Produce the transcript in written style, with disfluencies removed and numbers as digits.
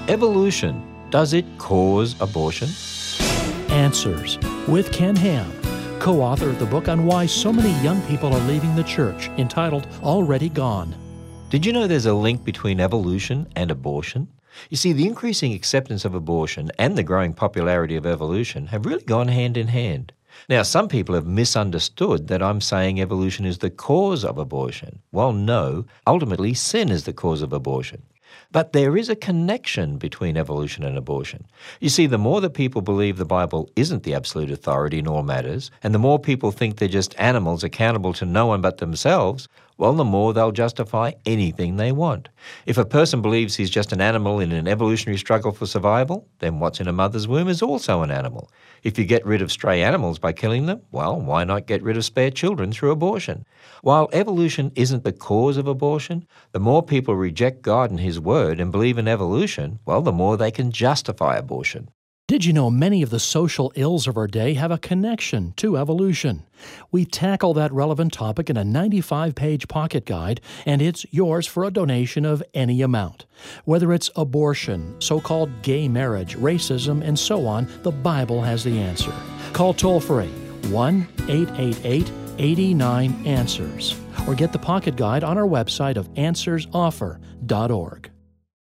Evolution, does it cause abortion? Answers with Ken Ham, co-author of the book on why so many young people are leaving the church, entitled Already Gone. Did you know there's a link between evolution and abortion? You see, the increasing acceptance of abortion and the growing popularity of evolution have really gone hand in hand. Now, some people have misunderstood that I'm saying evolution is the cause of abortion. Well, no, ultimately sin is the cause of abortion. But there is a connection between evolution and abortion. You see, the more that people believe the Bible isn't the absolute authority in all matters, and the more people think they're just animals accountable to no one but themselves, well, the more they'll justify anything they want. If a person believes he's just an animal in an evolutionary struggle for survival, then what's in a mother's womb is also an animal. If you get rid of stray animals by killing them, well, why not get rid of spare children through abortion? While evolution isn't the cause of abortion, the more people reject God and His Word and believe in evolution, well, the more they can justify abortion. Did you know many of the social ills of our day have a connection to evolution? We tackle that relevant topic in a 95-page pocket guide, and it's yours for a donation of any amount. Whether it's abortion, so-called gay marriage, racism, and so on, the Bible has the answer. Call toll-free 1-888-89-ANSWERS or get the pocket guide on our website of answersoffer.org.